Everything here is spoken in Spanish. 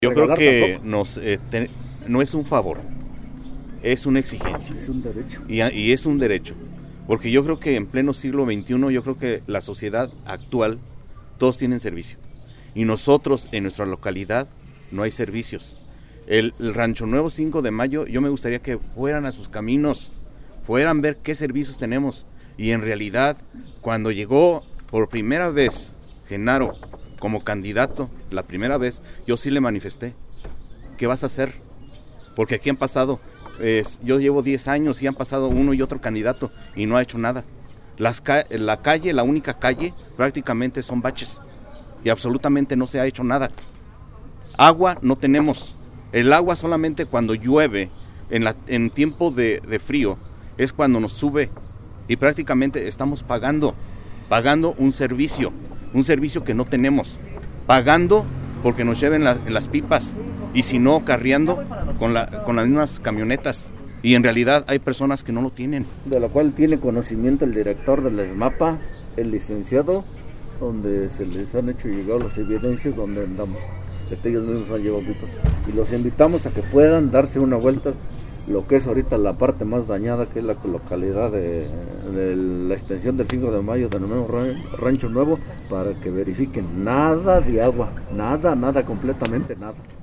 Yo creo que tampoco. no es un favor, es una exigencia. Es un derecho. Y es un derecho. Porque yo creo que en pleno siglo XXI, yo creo que la sociedad actual, todos tienen servicio. Y nosotros, en nuestra localidad, no hay servicios. El Rancho Nuevo 5 de Mayo, yo me gustaría que fueran a sus caminos, fueran a ver qué servicios tenemos. Y en realidad, cuando llegó por primera vez Genaro como candidato, la primera vez, yo sí le manifesté, ¿qué vas a hacer? Porque aquí han pasado, yo llevo 10 años y han pasado uno y otro candidato y no ha hecho nada. La calle, la única calle, prácticamente son baches y absolutamente no se ha hecho nada. Agua no tenemos. El agua solamente cuando llueve, en tiempo de frío, es cuando nos sube y prácticamente estamos pagando un servicio que no tenemos, pagando porque nos lleven en las pipas y si no carreando con las mismas camionetas, y en realidad hay personas que no lo tienen. De la cual tiene conocimiento el director de la ESMAPA, el licenciado, donde se les han hecho llegar las evidencias donde andamos. Ellos mismos han llevado pipas y los invitamos a que puedan darse una vuelta lo que es ahorita la parte más dañada, que es la localidad de la extensión del 5 de mayo del nuevo Rancho Nuevo, para que verifiquen nada de agua, nada, completamente nada.